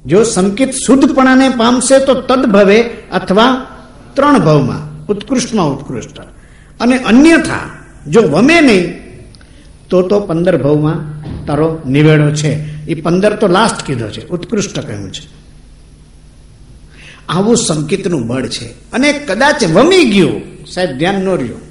જો સંકિત શુદ્ધપણાને પામશે તો તદભવે અથવા 3 ભવમાં ઉત્કૃષ્ટમાં ઉત્કૃષ્ટ, અને અન્યથા જો વમે નહીં તો 15 ભવમાં તારો નિવેડો છે. એ 15 તો લાસ્ટ કીધો છે, ઉત્કૃષ્ટ કહ્યું છે. આવું સંકિતનું બળ છે. અને કદાચ વમી ગયું, સાહેબ ધ્યાન ન રહ્યું,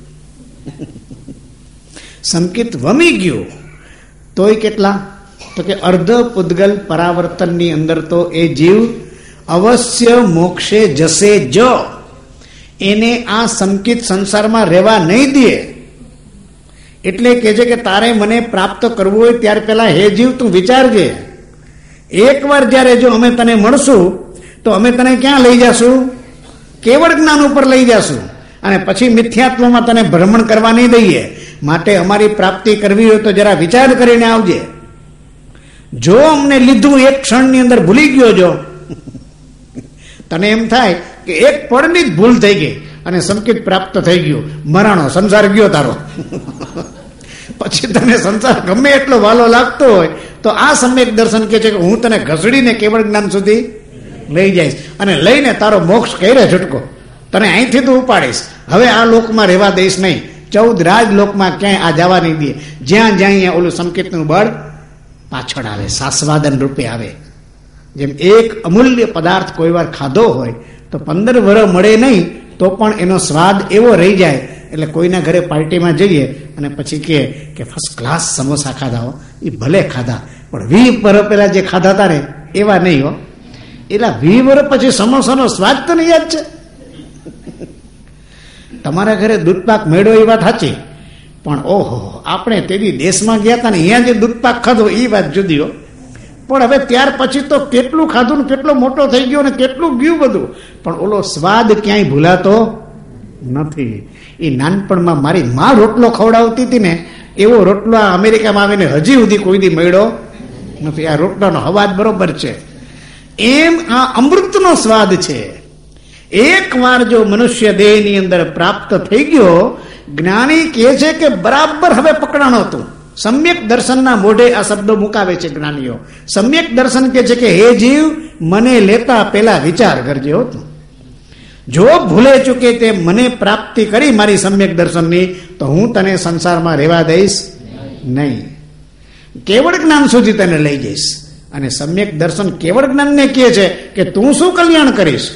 સંકિત વમી ગયું તોય કેટલા, તો કે અર્ધ પૂદગલ પરાવર્તનની અંદર તો એ જીવ અવશ્ય મોક્ષે જશે જ. એને આ સંકિત સંસારમાં રહેવા નહીં દે. એટલે કે છે કે તારે મને પ્રાપ્ત કરવું હોય ત્યારે પેલા હે જીવ તું વિચારજે, એકવાર જ્યારે જો અમે તને મળશું તો અમે તને ક્યાં લઈ જશું? કેવળ જ્ઞાન ઉપર લઈ જશું, અને પછી મિથ્યાત્વમાં તને ભ્રમણ કરવા નહીં દઈએ. માટે અમારી પ્રાપ્તિ કરવી હોય તો જરા વિચાર કરીને આવજે. જો અમને લીધું એક ક્ષણની અંદર ભૂલી ગયો, જો તને એમ થાય કે એક પળની જ ભૂલ થઈ ગઈ અને સંકિત પ્રાપ્ત થઈ ગયું, મરાણો સંસાર ગયો તારો. પછી તને સંસાર ગમે એટલો વાલો લાગતો હોય તો આ સમ્યક દર્શન કે છે કે હું તને ઘસડીને કેવળ જ્ઞાન સુધી લઈ જઈશ, અને લઈને તારો મોક્ષ કરે છૂટકો. તને અહીંથી તો ઉપાડીશ, હવે આ લોકમાં રહેવા દઈશ નહીં, 14 રાજલોકમાં ક્યાંય આ જવા નહીં દે. જ્યાં જ્યાં અહીંયા ઓલું સંકેતનું બળ પાછળ આવે, સાસ્વાદન રૂપે આવે. જેમ એક અમૂલ્ય પદાર્થ કોઈ વાર ખાધો હોય તો 15 વર્ષ મળે નહીં તો પણ એનો સ્વાદ એવો રહી જાય. એટલે કોઈના ઘરે પાર્ટીમાં જઈએ અને પછી કે ફર્સ્ટ ક્લાસ સમોસા ખાધા હો, એ ભલે ખાધા પણ 20 વર્ષ પહેલા જે ખાધા હતા ને એવા નહીં હો. એટલે 20 વર્ષ પછી સમોસાનો સ્વાદ તો નહીં યાદ છે. તમારા ઘરે દૂધપાક મેળો એ વાત સાચી, પણ ઓહો આપણે તેની દેશમાં ગયા હતા ને અહીંયા જે દૂધપાક ખાધો એ વાત જુદી હો. પણ હવે ત્યાર પછી તો કેટલું ખાધું ને કેટલો મોટો થઈ ગયો ને કેટલું ગયું બધું, પણ ઓલો સ્વાદ ક્યાંય ભૂલાતો નથી. એ નાનપણમાં મારી માં રોટલો ખવડાવતી હતી ને એવો રોટલો આ અમેરિકામાં આવીને હજી સુધી કોઈ દી મળ્યો નથી. આ રોટલાનો અવાજ બરોબર છે. એમ આ અમૃતનો સ્વાદ છે. એક વાર જો મનુષ્ય દેહની અંદર પ્રાપ્ત થઈ ગયો, જ્ઞાની કહે છે કે બરાબર હવે પકડાણો હતું. સમ્યક દર્શનના મોઢે આ શબ્દો મુકાવે છે જ્ઞાનીઓ. સમ્યક દર્શન કહે છે કે હે જીવ મને લેતા પેલા વિચાર કરજે હતું. જો ભૂલે ચૂકે તે મને પ્રાપ્તિ કરી મારી સમ્યક દર્શનની તો હું તને સંસારમાં રહેવા દઈશ નહીં, કેવળ જ્ઞાન સુધી તને લઈ જઈશ. અને સમ્યક દર્શન કેવળ જ્ઞાનને કહે છે કે તું શું કલ્યાણ કરીશ?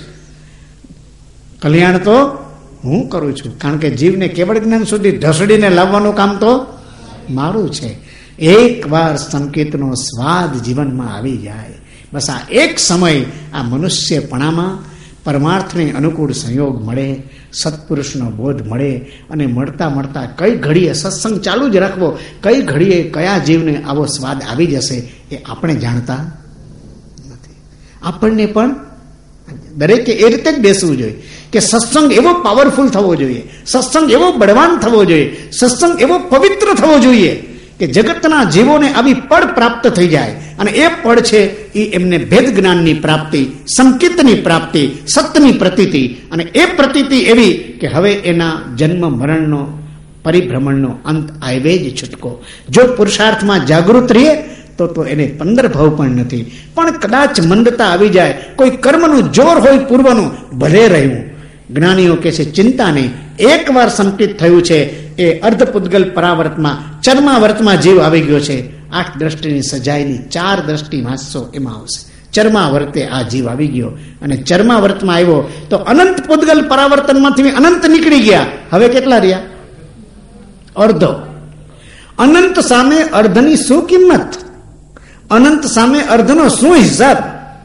કલ્યાણ તો હું કરું છું, કારણ કે જીવને કેવળ જ્ઞાન સુધી ઢસડીને લાવવાનું કામ તો મારું છે. એક વાર સંકેતનો સ્વાદ જીવનમાં આવી જાય, બસ આ એક સમય આ મનુષ્યપણામાં પરમાર્થને અનુકૂળ સંયોગ મળે, સત્પુરુષનો બોધ મળે, અને મળતા મળતા કઈ ઘડીએ સત્સંગ ચાલુ જ રાખવો, કઈ ઘડીએ કયા જીવને આવો સ્વાદ આવી જશે એ આપણે જાણતા નથી. આપણને પણ દરેકે એ રીતે જ બેસવું જોઈએ કે સત્સંગ એવો પાવરફુલ થવો જોઈએ, સત્સંગ એવો બળવાન થવો જોઈએ, સત્સંગ એવો પવિત્ર થવો જોઈએ કે જગતના જીવોને આવી પડ પ્રાપ્ત થઈ જાય. અને એ પડ છે એ એમને ભેદ જ્ઞાનની પ્રાપ્તિ, સંકિતની પ્રાપ્તિ, સત્યની પ્રતીતિ. અને એ પ્રતીતિ એવી કે હવે એના જન્મ મરણનો પરિભ્રમણનો અંત આવે જ છૂટકો. જો પુરુષાર્થમાં જાગૃત રહીએ તો એને 15 ભવ પણ નથી. પણ કદાચ મંદતા આવી જાય, કોઈ કર્મનું જોર હોય પૂર્વનું, ભલે રહ્યું. જ્ઞાનીઓ કહે છે ચિંતા નહીં, એકવાર સંકિત થયું છે એ અર્ધપુદ્ગલ પરાવર્તમાં ચર્માવર્તમાં જીવ આવી ગયો છે. 8 દ્રષ્ટિની સજાયેલી 4 દ્રષ્ટિ વાંચશો એમાં આવશે. ચર્માવર્તે આ જીવ આવી ગયો, અને ચર્માવર્તમાં આવ્યો તો અનંત પુદ્ગલ પરાવર્તનમાંથી અનંત નીકળી ગયા. હવે કેટલા રહ્યા? અર્ધો. અનંત સામે અર્ધની શું કિંમત? અનંત સામે અર્ધનો શું હિસાબ?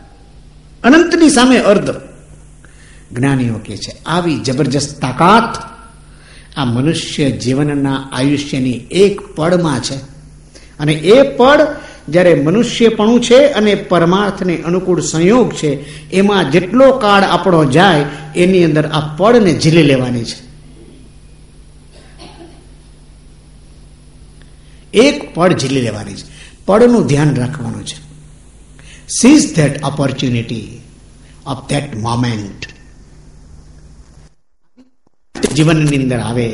અનંતની સામે અર્ધ. જ્ઞાનીઓ કહે છે આવી જબરજસ્ત તાકાત આ મનુષ્ય જીવનના આયુષ્યની એક પળમાં છે. અને એ પળ જ્યારે મનુષ્યપણું છે અને પરમાર્થને અનુકૂળ સંયોગ છે, એમાં જેટલો કાળ આપણો જાય એની અંદર આ પળને ઝીલી લેવાની છે. એક પળ ઝીલી લેવાની છે, પળનું ધ્યાન રાખવાનું છે. Seize that opportunity of that moment. જીવનની અંદર આવે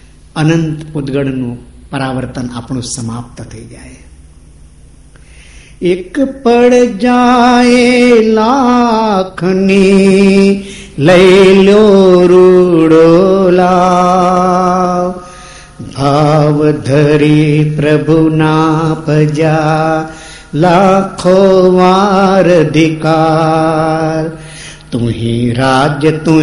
અનંત પુદ્ગળનું પરાવર્તન આપણું સમાપ્ત થઈ જાય. એક પડ જાય લાખની, લઈ લો રૂડો લાવ. ભાવ ધરી પ્રભુના ભજા, લાખો વાર અધિકાર. તું હી રાજ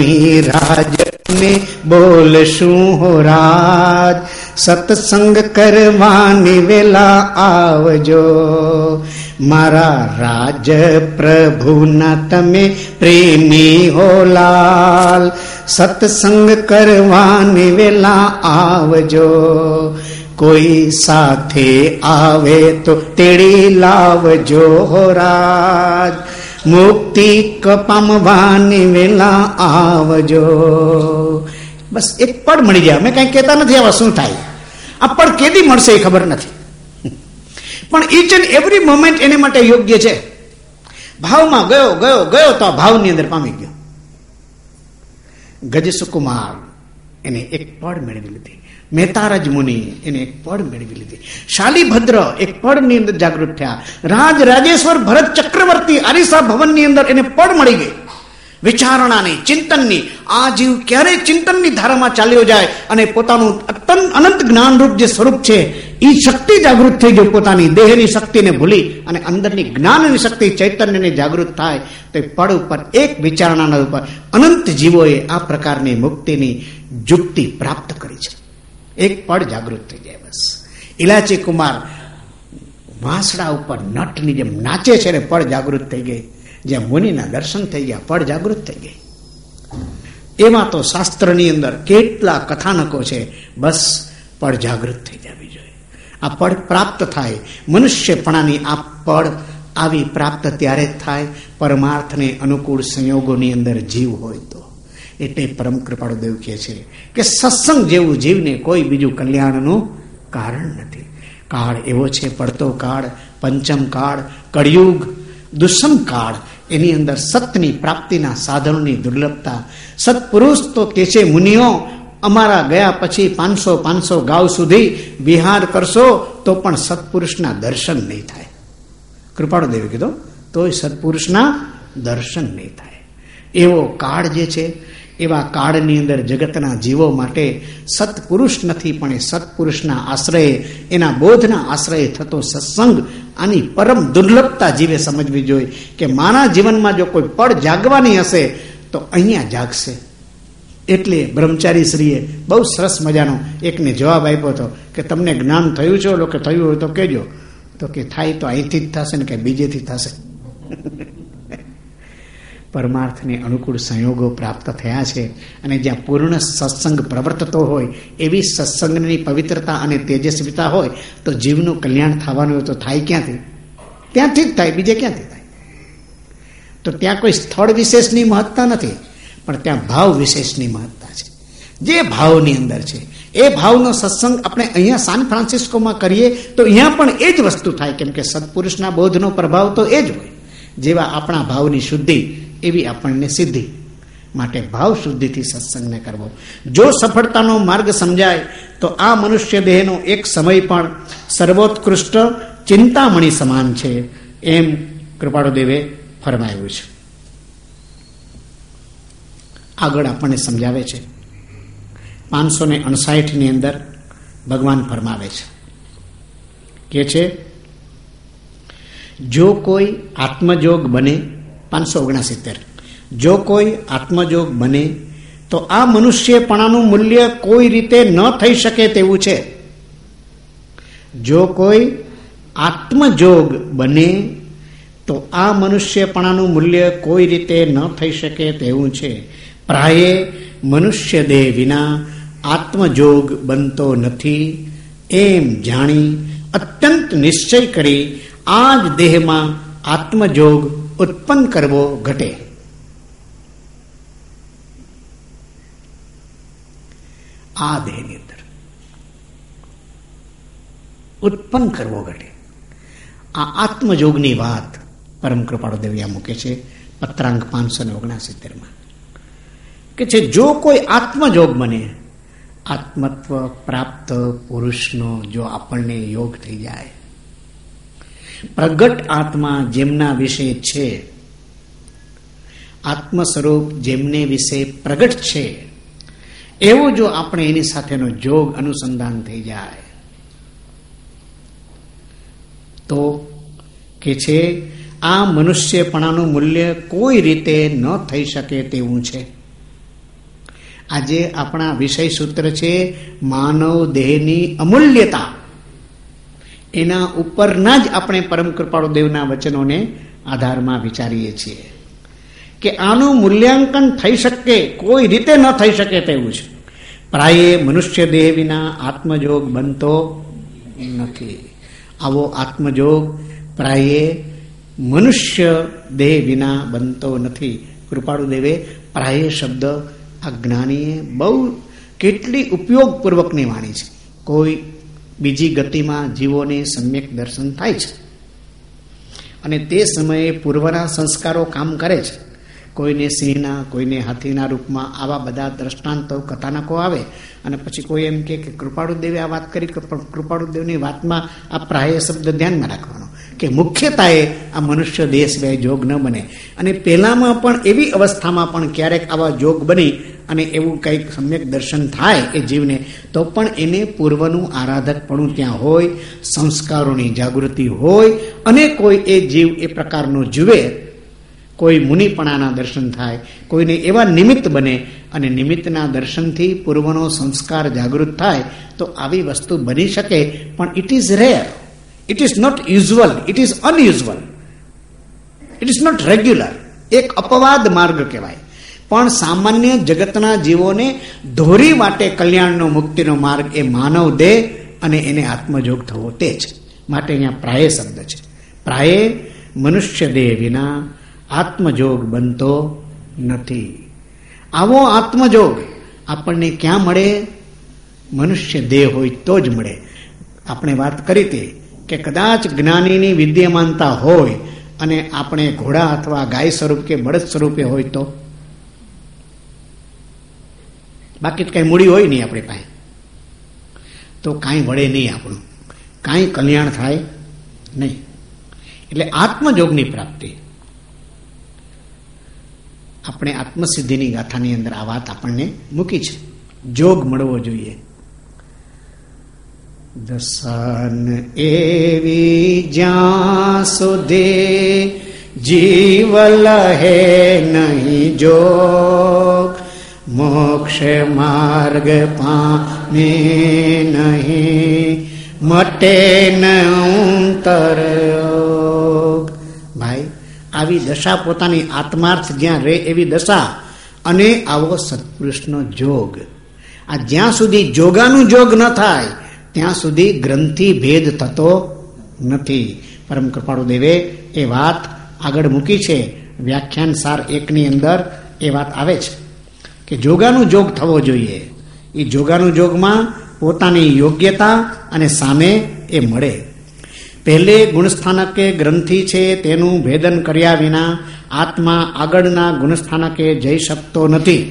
ને બોલ શું હો રાજ, સત્સંગ કરવાની વેલા આવજો. મારા રાજ પ્રભુના તમે પ્રેમી હો લાલ, સત્સંગ કરવાની વેલા આવજો. કોઈ સાથે આવે તો તેડી લાવજો હો રાજ, મુક્તિ પામવાની વેલા આવજો. બસ એક પડ મળી જાય. અમે કઈ કહેતા નથી આવા શું થાય, આ પડ કેદી મળશે એ ખબર નથી, પણ ઈચ એન્ડ એવરી મોમેન્ટ એને માટે યોગ્ય છે. ભાવમાં ગયો ગયો ગયો તો આ ભાવની અંદર પામી ગયો. ગજ સુકુમાર એને એક પડ મેળવી લીધી. મહેતારજ મુનિ એને એક પડ મેળવી લીધી. શાલીભદ્ર એક પડની અંદર જાગૃત થયા. રાજ રાજેશ્વર ભરત ચક્રવર્તી આરીસા ભવનની અંદર એને પડ મળી ગઈ. વિચારણાની, ચિંતનની. આ જીવ ક્યારે ચિંતનની ધારામાં ચાલ્યો જાય અને પોતાનું અનંત જ્ઞાનરૂપ જે સ્વરૂપ છે એ શક્તિ જાગૃત થઈ જાય. પોતાની દેહની શક્તિને ભૂલી અને અંદરની જ્ઞાનની શક્તિ ચૈતન્યને જાગૃત થાય તો એ પડ ઉપર એક વિચારણાના ઉપર અનંત જીવોએ આ પ્રકારની મુક્તિની જુક્તિ પ્રાપ્ત કરી છે. એક પડ જાગૃત થઈ જાય. બસ ઇલાચી કુમાર વાંસડા ઉપર નટની જેમ નાચે છે ને પડ જાગૃત થઈ ગઈ. જ્યાં મુનિના દર્શન થઈ ગયા, પડ જાગૃત થઈ ગઈ. એમાં તો શાસ્ત્રની અંદર કેટલા કથાનકો છે. બસ પડ જાગૃત થઈ જવી જોઈએ. આ પડ પ્રાપ્ત થાય. મનુષ્યપણાની આ પડ આવી પ્રાપ્ત ત્યારે જ થાય પરમાર્થને અનુકૂળ સંયોગોની અંદર જીવ હોય તો. એટલે પરમ કૃપાળુ દેવ કહે છે કે સત્સંગ જેવું જીવને કોઈ બીજું કલ્યાણનું કારણ નથી. કાળ એવો છે, પડતો કાળ, પંચમ કાળ, કળિયુગ, દુષ્મ કાળ. એની અંદર સતની પ્રાપ્તિના સાધનોની દુર્લભતા. સત્પુરુષ તો કે છે મુનિઓ અમારા ગયા પછી 500 ગાઉ સુધી વિહાર કરશો તો પણ સત્પુરુષના દર્શન નહીં થાય. કૃપાળુ દેવે કીધું તોય સત્પુરુષના દર્શન નહીં થાય. એવો કાળ જે છે, એવા કાળની અંદર જગતના જીવો માટે સત્પુરુષ નથી પણ એ સત્પુરુષના આશ્રયે, એના બોધના આશ્રયે થતો સત્સંગ, આની પરમ દુર્લભતા જીવે સમજવી જોઈએ કે મારા જીવનમાં જો કોઈ પડ જાગવાની હશે તો અહીંયા જાગશે. એટલે બ્રહ્મચારી શ્રીએ બહુ સરસ મજાનો એકને જવાબ આપ્યો હતો કે તમને જ્ઞાન થયું છે, લોકો થયું હોય તો કહેજો. તો કે થાય તો અહીંથી જ થશે ને કે બીજેથી થશે. પરમાર્થને અનુકૂળ સંયોગો પ્રાપ્ત થયા છે અને જ્યાં પૂર્ણ સત્સંગ પ્રવર્તતો હોય, એવી સત્સંગની પવિત્રતા અને તેજસ્વીતા હોય તો જીવનું કલ્યાણ થવાનું હોય તો થાય ક્યાંથી? ત્યાંથી જ થાય, બીજે ક્યાંથી થાય? તો ત્યાં કોઈ સ્થળ વિશેષની મહત્તા નથી, પણ ત્યાં ભાવ વિશેષની મહત્તા છે. જે ભાવની અંદર છે એ ભાવનો સત્સંગ આપણે અહીંયા સાન ફ્રાન્સિસ્કોમાં કરીએ તો અહીંયા પણ એ જ વસ્તુ થાય. કેમ કે સત્પુરુષના બોધનો પ્રભાવ તો એ જ હોય. જેવા આપણા ભાવની શુદ્ધિ એવી આપણને સિદ્ધિ. માટે ભાવ શુદ્ધિથી સત્સંગને કરવો. જો સફળતાનો માર્ગ સમજાય તો આ મનુષ્ય દેહનો એક સમય પણ સર્વોત્કૃષ્ટ ચિંતામણી સમાન છે, એમ કૃપાળુ દેવે ફરમાવ્યું છે. આગળ આપણને સમજાવે છે 559 અંદર ભગવાન ફરમાવે છે કે છે જો કોઈ આત્મજોગ બને, 569, જો કોઈ આત્મજોગ બને તો આ મનુષ્યપણાનું મૂલ્ય કોઈ રીતે ન થઈ શકે તેવું છે. જો કોઈ આત્મજોગ બને તો આ મનુષ્યપણાનું મૂલ્ય કોઈ રીતે ન થઈ શકે તેવું છે. પ્રાયે મનુષ્ય દેહ વિના આત્મજોગ બનતો નથી એમ જાણી અત્યંત નિશ્ચય કરી આ જ દેહમાં આત્મજોગ ઉત્પન્ન કરવો ઘટે. આ દેહની અંદર ઉત્પન્ન કરવો ઘટે. આ આત્મજોગની વાત પરમ કૃપાળુ દેવિયા મૂકે છે પત્રાંક 569 કે છે જો કોઈ આત્મજોગ બને, આત્મત્વ પ્રાપ્ત પુરુષનો જો આપણને યોગ થઈ જાય, પ્રગટ આત્મા જેમના વિશે છે, આત્મ સ્વરૂપ જેમને વિશે પ્રગટ છે, એવું જો આપણે એની સાથેનો જોગ અનુસંધાન થઈ જાય તો કે છે આ મનુષ્યપણાનું મૂલ્ય કોઈ રીતે ન થઈ શકે તેવું છે. આજે આપણા વિષય સૂત્ર છે માનવ દેહની અમૂલ્યતા. એના ઉપરના જ આપણે પરમ કૃપાળુ દેવના વચનોને આધારમાં વિચારીએ છીએ કે આનું મૂલ્યાંકન થઈ શકે કોઈ રીતે ન થઈ શકે તેવું છે. પ્રાયે મનુષ્ય દેહ વિના આત્મજોગ બનતો નથી. આવો આત્મજોગ પ્રાયે મનુષ્ય દેહ વિના બનતો નથી. કૃપાળુ દેવે પ્રાયે શબ્દ આ જ્ઞાનીએ બહુ કેટલી ઉપયોગપૂર્વકની વાણી છે. કોઈ બીજી ગતિમાં જીવોને સમ્યક દર્શન થાય છે અને તે સમયે પૂર્વના સંસ્કારો કામ કરે છે. કોઈને સિંહના, કોઈને હાથીના રૂપમાં આવા બધા દ્રષ્ટાંતો કથાનકો આવે અને પછી કોઈ એમ કે કૃપાળુ દેવે આ વાત કરી. કૃપાળુ દેવની વાતમાં આ પ્રાય શબ્દ ધ્યાનમાં રાખવાનો કે મુખ્યતાએ આ મનુષ્ય દેહ સિવાય જોગ ન બને. અને પહેલામાં પણ એવી અવસ્થામાં પણ ક્યારેક આવા જોગ બની અને એવું કંઈક સમ્યક દર્શન થાય એ જીવને, તો પણ એને પૂર્વનું આરાધકપણું ત્યાં હોય, સંસ્કારોની જાગૃતિ હોય અને કોઈ એ જીવ એ પ્રકારનો જુએ, કોઈ મુનિપણાના દર્શન થાય, કોઈને એવા નિમિત્ત બને અને નિમિત્તના દર્શનથી પૂર્વનો સંસ્કાર જાગૃત થાય તો આવી વસ્તુ બની શકે. પણ it is rare, it is not usual, it is unusual, it is not regular. એક અપવાદ માર્ગ કહેવાય. પણ સામાન્ય જગતના જીવોને ધોરી વાટે કલ્યાણનો મુક્તિનો માર્ગ એ માનવ દેહ અને એને આત્મજોગ થવો તે છે. માટે અહીંયા પ્રાય શબ્દ છે. પ્રાય મનુષ્ય દેહ વિના આત્મજોગ બનતો નથી. આવો આત્મજોગ આપણને ક્યાં મળે? મનુષ્ય દેહ હોય તો જ મળે. આપણે વાત કરી હતી કે કદાચ જ્ઞાનીની વિદ્યમાનતા હોય અને આપણે ઘોડા અથવા ગાય સ્વરૂપ કે બળદ સ્વરૂપે હોય તો, બાકી કઈ મૂડી હોય નહીં આપણી પાસે, તો કાંઈ વળે નહીં, આપણું કાંઈ કલ્યાણ થાય નહીં. એટલે આત્મજોગની પ્રાપ્તિ, આપણે આત્મસિદ્ધિની ગાથાની અંદર આ વાત આપણને મૂકી છે. જોગ મળવો જોઈએ. દર્શન એવી જ્યાં સુધી જીવ લહે નહીં જોગ, મોક્ષ માર્ગ પામે નહીં, મટે ન અંતરયોગ. ભાઈ, આવી દશા પોતાની આત્માર્થ જ્યાં રહે એવી દશા અને આવો સત્પુરુષનો જોગ, આ જ્યાં સુધી જોગાનું જોગ ન થાય ત્યાં સુધી ગ્રંથિ ભેદ થતો નથી. પરમ કૃપાળુ દેવે એ વાત આગળ મૂકી છે. વ્યાખ્યાન સાર 1 ની અંદર એ વાત આવે છે કે જોગાનું જોગ થવો જોઈએ. એ જોગાનું જોગમાં પોતાની યોગ્યતા અને સામે એ મળે. પહેલે ગુણસ્થાનકે ગ્રંથિ છે તેનું ભેદન કર્યા વિના આત્મા આગળના ગુણસ્થાનકે જઈ શકતો નથી.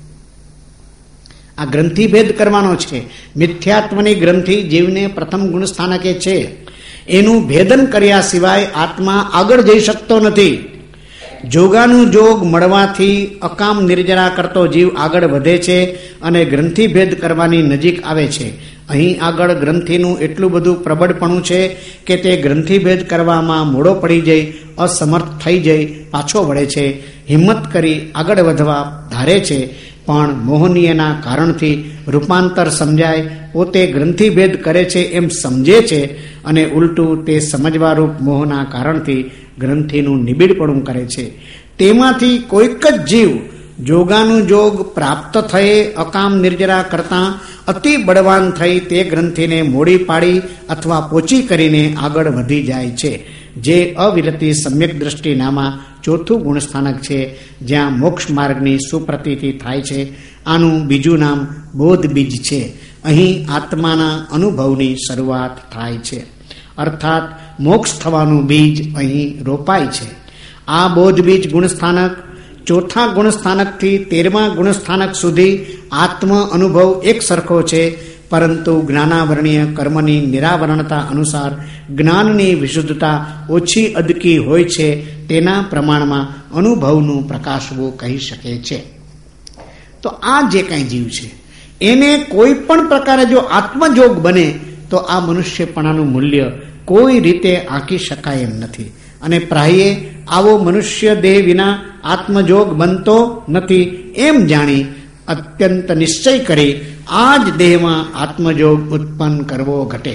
આ ગ્રંથિ ભેદ કરવાનો છે. મિથ્યાત્વની ગ્રંથિ જીવને પ્રથમ ગુણસ્થાનકે છે, એનું ભેદન કર્યા સિવાય આત્મા આગળ જઈ શકતો નથી. જોગાનું જોગ મળવાથી અકામ નિર્જરા કરતો જીવ આગળ વધે છે અને ગ્રંથિ ભેદ કરવાની નજીક આવે છે. અહીં આગળ ગ્રંથિનું એટલું બધું પ્રબળપણું છે કે તે ગ્રંથિ ભેદ કરવામાં મોડો પડી જઈ, અસમર્થ થઈ જઈ પાછો વળે છે. હિંમત કરી આગળ વધવા ધારે છે, પણ મોહનીયના કારણથી રૂપાંતર સમજાય, પોતે ગ્રંથિ ભેદ કરે છે એમ સમજે છે અને ઉલટું તે સમજવારૂપ મોહના કારણથી ગ્રંથિનું નિબીડપણું કરે છે. તેમાંથી કોઈક જ જીવ જોગાનું જોગ પ્રાપ્ત થયે અકામ નિર્જરા કરતા અતિ બળવાન થઈ તે ગ્રંથિને મોડી પાડી અથવા પોચી કરીને આગળ વધી જાય છે. જે અવિરતિ સમ્યક દ્રષ્ટિ નામાં ચોથું ગુણસ્થાનક છે, જ્યાં મોક્ષ માર્ગની સુપ્રતીતિ થાય છે. આનું બીજું નામ બોધ બીજ છે. અહીં આત્માના અનુભવની શરૂઆત થાય છે, અર્થાત મોક્ષ થવાનું બીજ અહીં રોપાય છે. આ બોધ બીજ ગુણસ્થાનક ચોથા ગુણસ્થાનકથી 13મા ગુણસ્થાનક સુધી આત્મ અનુભવ એક સરખો છે, પરંતુ જ્ઞાનાવરણીય કર્મની નિરાવરણતા અનુસાર જ્ઞાનની વિશુદ્ધતા ઓછી અદકી હોય છે. તેના પ્રમાણમાં અનુભવનું પ્રકાશવું કહી શકે છે. તો આ જે કાંઈ જીવ છે એને કોઈ પણ પ્રકારે જો આત્મજોગ બને તો આ મનુષ્યપણાનું મૂલ્ય કોઈ રીતે આંકી શકાય એમ નથી. અને પ્રાયે આવો મનુષ્ય દેહ વિના આત્મજોગ બનતો નથી એમ જાણી અત્યંત નિશ્ચય કરી આ જ દેહમાં આત્મજોગ ઉત્પન્ન કરવો ઘટે.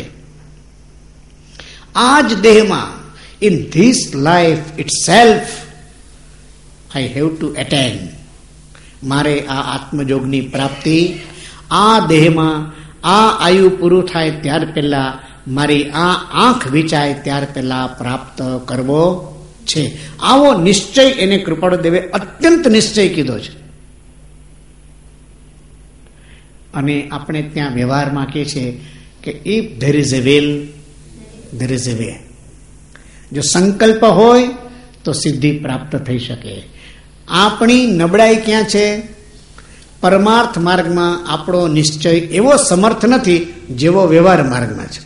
આ જ દેહમાં in this life itself I have to attain. મારે આ આત્મજોગની પ્રાપ્તિ આ દેહમાં આ આયુ પૂરું થાય ત્યાર પહેલા, મારી આ આંખ વિચાય ત્યાર પહેલા પ્રાપ્ત કરવો છે. આવો નિશ્ચય એને કૃપાળુદેવે અત્યંત નિશ્ચય કીધો છે. અને આપણે ત્યાં વ્યવહારમાં કહે છે કે if there is a will there is a way. જો સંકલ્પ હોય તો સિદ્ધિ પ્રાપ્ત થઈ શકે. આપણી નબળાઈ ક્યાં છે? પરમાર્થ માર્ગમાં આપણો નિશ્ચય એવો સમર્થ નથી જેવો વ્યવહાર માર્ગમાં છે.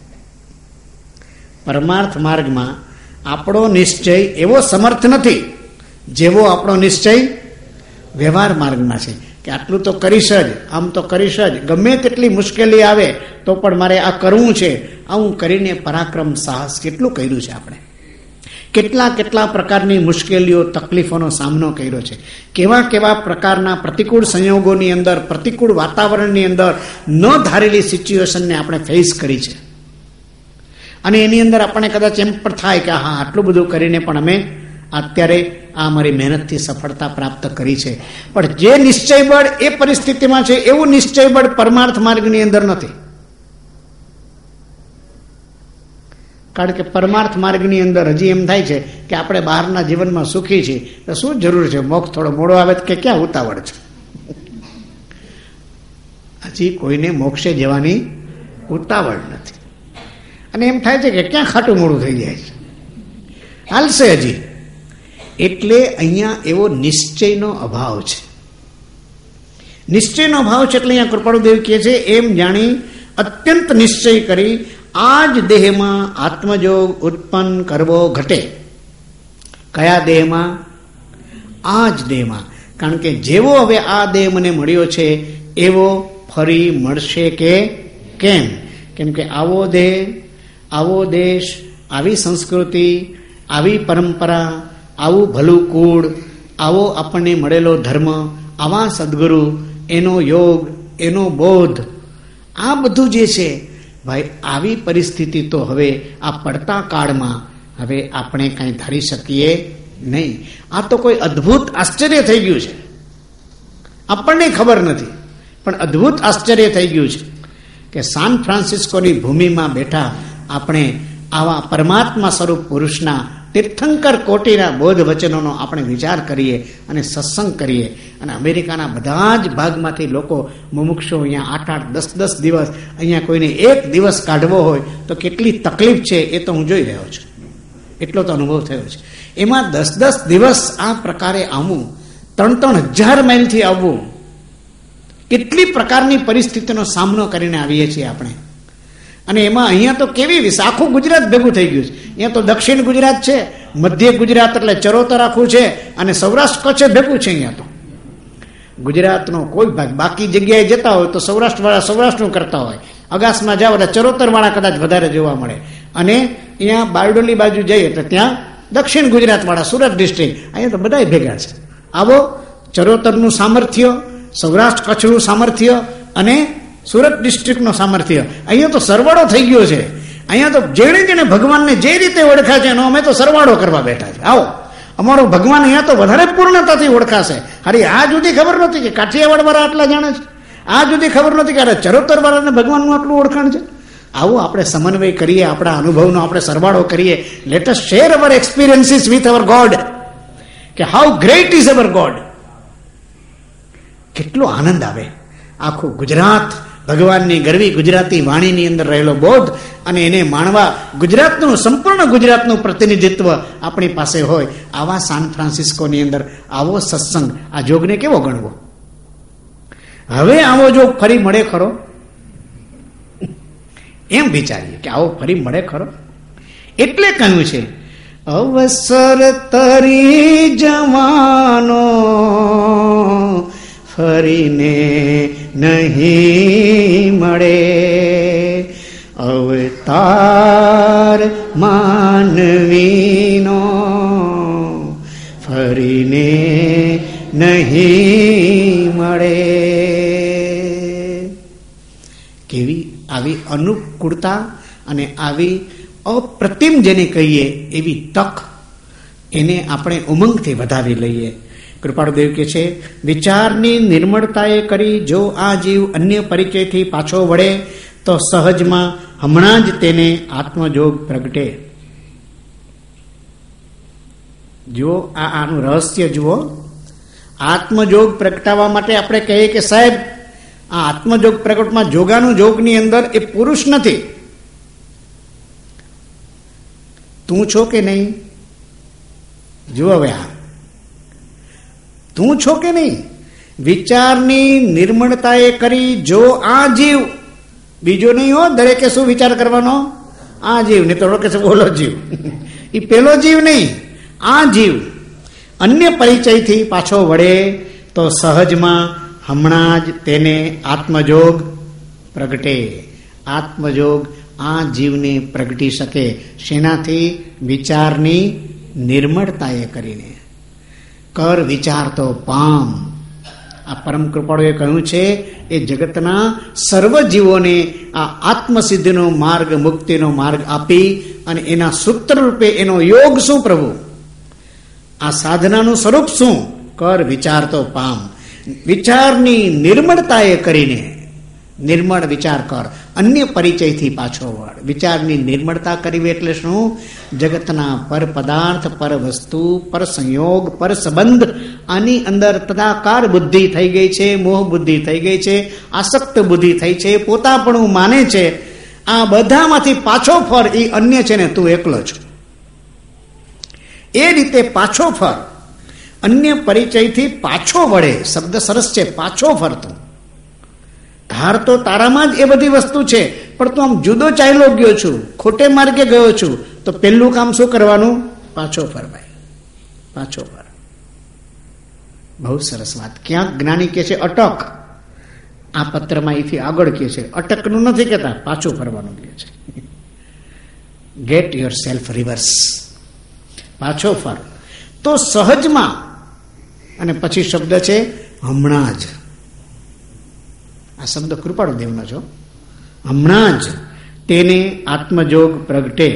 પરમાર્થ માર્ગમાં આપણો નિશ્ચય એવો સમર્થ નથી જેવો આપણો નિશ્ચય વ્યવહાર માર્ગમાં છે કે આટલું તો કરીશ જ, આમ તો કરીશ જ, ગમે તેટલી મુશ્કેલી આવે તો પણ મારે આ કરવું છે. આવું કરીને પરાક્રમ સાહસ કેટલું કર્યું છે આપણે. કેટલા કેટલા પ્રકારની મુશ્કેલીઓ તકલીફોનો સામનો કર્યો છે. કેવા કેવા પ્રકારના પ્રતિકૂળ સંયોગોની અંદર, પ્રતિકૂળ વાતાવરણની અંદર ન ધારેલી સિચ્યુએશનને આપણે ફેસ કરી છે. અને એની અંદર આપણને કદાચ એમ પણ થાય કે હા આટલું બધું કરીને પણ અમે અત્યારે આ મારી મહેનતથી સફળતા પ્રાપ્ત કરી છે. પણ જે નિશ્ચય બળ એ પરિસ્થિતિમાં છે એવું નિશ્ચય બળ પરમાર્થ માર્ગની અંદર નથી. કારણ કે પરમાર્થ માર્ગની અંદર હજી એમ થાય છે કે આપણે બહારના જીવનમાં સુખી છીએ તો શું જરૂર છે, મોક્ષ થોડો મોડો આવે કે ક્યાં ઉતાવળ છે. હજી કોઈને મોક્ષે જવાની ઉતાવળ નથી. અને એમ થાય છે કે ક્યાં ખાટું મોડું થઈ જાય છે, હાલશે હજી. એટલે અહીંયા એવો નિશ્ચયનો અભાવ છે. નિશ્ચયનો અભાવ છે એટલે અહીંયા કૃપાળુદેવ કહે છે એમ જાણી અત્યંત નિશ્ચય કરી આ જ દેહમાં આત્મજોગ ઉત્પન્ન કરવો ઘટે. કયા દેહમાં? આ જ દેહમાં. કારણ કે જેવો હવે આ દેહ મને મળ્યો છે એવો ફરી મળશે કે કેમ? કેમ કે આવો દેહ, આવો દેશ, આવી સંસ્કૃતિ, આવી પરંપરા, આવું ભલું કુળ, આવો આપણને મળેલો ધર્મ, આવા સદગુરુ, એનો યોગ, એનો બોધ, આ બધું જે છે ભાઈ, આવી પરિસ્થિતિ તો હવે આ પડતા કાળમાં હવે આપણે કાંઈ ધારી શકીએ નહીં. આ તો કોઈ અદ્ભુત આશ્ચર્ય થઈ ગયું છે. આપણને ખબર નથી પણ અદ્ભુત આશ્ચર્ય થઈ ગયું છે કે સાન ફ્રાન્સિસ્કોની ભૂમિમાં બેઠા આપણે આવા પરમાત્મા સ્વરૂપ પુરુષના તીર્થંકર કોટીના બોધ વચનોનો આપણે વિચાર કરીએ અને સત્સંગ કરીએ. અને અમેરિકાના બધા જ ભાગમાંથી લોકો મુમુક્ષો અહીંયા 8-8, 10-10 દિવસ અહીંયા કોઈને એક દિવસ કાઢવો હોય તો કેટલી તકલીફ છે એ તો હું જોઈ રહ્યો છું. એટલો તો અનુભવ થયો છે. એમાં 10-10 દિવસ આ પ્રકારે આવવું, 3-3 હજાર માઇલથી આવવું, કેટલી પ્રકારની પરિસ્થિતિનો સામનો કરીને આવીએ છીએ આપણે. અને એમાં અહીંયા તો કેવી આખું ગુજરાત ભેગું થઈ ગયું છે. અહીંયા તો દક્ષિણ ગુજરાત છે, મધ્ય ગુજરાત એટલે ચરોતર આખું છે, અને સૌરાષ્ટ્ર કચ્છ ભેગું છે. અહીંયા તો ગુજરાતનો કોઈ ભાગ, બાકી જગ્યાએ જતા હોય તો સૌરાષ્ટ્ર વાળા સૌરાષ્ટ્રનું કરતા હોય, અગાસમાં જાવ એટલે ચરોતર વાળા કદાચ વધારે જોવા મળે. અને અહીંયા બારડોલી બાજુ જઈએ તો ત્યાં દક્ષિણ ગુજરાત વાળા, સુરત ડિસ્ટ્રિક્ટ, અહીંયા તો બધા ભેગા છે. આવો ચરોતરનું સામર્થ્ય, સૌરાષ્ટ્ર કચ્છનું સામર્થ્ય અને સુરત ડિસ્ટ્રિક્ટનો સામર્થ્ય, અહીંયા તો સરવાળો થઈ ગયો છે. અહીંયા તો જેણે જેણે ભગવાનને જે રીતે ઓળખ્યા છે એનો અમે તો સરવાળો કરવા બેઠા છે. આવો અમારો ભગવાન અહીંયા તો વધારે પૂર્ણતાથી ઓળખાશે. અરે આ જુદી ખબર નહોતી કે કાઠિયાવાડ વાળા આટલા જાણે છે, આ જુદી ખબર નહોતી કે ચરોતર વાળાને ભગવાનનું આટલું ઓળખાણ છે. આવું આપણે સમન્વય કરીએ, આપણા અનુભવનો આપણે સરવાળો કરીએ. Let us share our experiences with our God, કે how great is our God. કેટલો આનંદ આવે. આખું ગુજરાત ભગવાનની ગરવી ગુજરાતી વાણીની અંદર રહેલો બોધ અને એને માણવા ગુજરાતનું, સંપૂર્ણ ગુજરાતનું પ્રતિનિધિત્વ આપણી પાસે હોય. આવા સાન ફ્રાન્સિસ્કોની અંદર આવો સત્સંગ, આ જોગને કેવો ગણવો? હવે આવો જોગ ફરી મળે ખરો? એમ વિચારીએ કે આવો ફરી મળે ખરો. એટલે કહ્યું છે અવસર તરી જવાનો ફરીને નહીં મળે, અવતાર માનવીનો ફરીને નહીં મળે. કેવી આવી અનુકૂળતા અને આવી અપ્રતિમ જેને કહીએ એવી તક, એને આપણે ઉમંગથી વધાવી લઈએ. કૃપાળુદેવ કહે છે વિચારની નિર્મળતાએ કરી જો આ જીવ અન્ય પરિચયથી પાછો વળે તો સહજમાં હમણાં જ તેને આત્મજોગ પ્રગટે. જુઓ આનું રહસ્ય જુઓ. આત્મજોગ પ્રગટાવવા માટે આપણે કહીએ કે સાહેબ આ આત્મજોગ પ્રગટમાં જોગાનું જોગની અંદર એ પુરુષ નથી. તું છો કે નહીં? જુઓ હવે આ તું છો કે નહીં? વિચારની નિર્મળતાએ કરી જો આ જીવ, બીજો નહીં હો, દરેકે શું વિચાર કરવાનો? આ જીવ. નહીં તો કે બોલો જીવ, એ પેલો જીવ નહીં, આ જીવ અન્ય પરિચયથી પાછો વળે તો સહજમાં હમણાં જ તેને આત્મજોગ પ્રગટે. આત્મજોગ આ જીવને પ્રગટી શકે. શેનાથી? વિચારની નિર્મળતાએ કરીને. કર વિચાર તો પામ. આ પરમ કૃપાળુએ કહ્યું છે એ જગતના સર્વ જીવોને આ આત્મસિદ્ધિનો માર્ગ, મુક્તિનો માર્ગ આપી અને એના સૂત્ર રૂપે એનો યોગ શું પ્રભુ? આ સાધનાનું સ્વરૂપ શું? કર વિચાર તો પામ. વિચારની નિર્મળતાએ કરીને, નિર્મળ વિચાર કર, અન્ય પરિચયથી પાછો વળ. વિચારની નિર્મળતા કરવી એટલે શું? જગતના પર પદાર્થ, પર વસ્તુ, પર સંયોગ, પર સંબંધ, આની અંદર તદાકાર બુદ્ધિ થઈ ગઈ છે, મોહ બુદ્ધિ થઈ ગઈ છે, આસક્ત બુદ્ધિ થઈ છે, પોતાપણું માને છે. આ બધામાંથી પાછો ફર, એ અન્ય છે ને તું એકલો છો. એ રીતે પાછો ફર, અન્ય પરિચયથી પાછો વળે. શબ્દ સરસ છે, પાછો ફરતો. ધાર તો તારામાં જ એ બધી વસ્તુ છે, પણ તું આમ જુદો ચાલ્યો ગયો છું, ખોટે માર્ગે ગયો છું, તો પહેલું કામ શું કરવાનું? પાછો ફર ભાઈ, પાછો ફર. બહુ સરસ વાત. ક્યાંક જ્ઞાની કહે છે અટક. આ પત્રમાં એથી આગળ કહે છે અટકનું નથી કહેતા, પાછું ફરવાનું કહે છે. ગેટ યોર સેલ્ફ રિવર્સ, પાછો ફર. તો સહજમાં, અને પછી શબ્દ છે હમણાં જ. આ શબ્દ કૃપાળુદેવનો છો. હમણાં જ તેને આત્મજોગ પ્રગટે.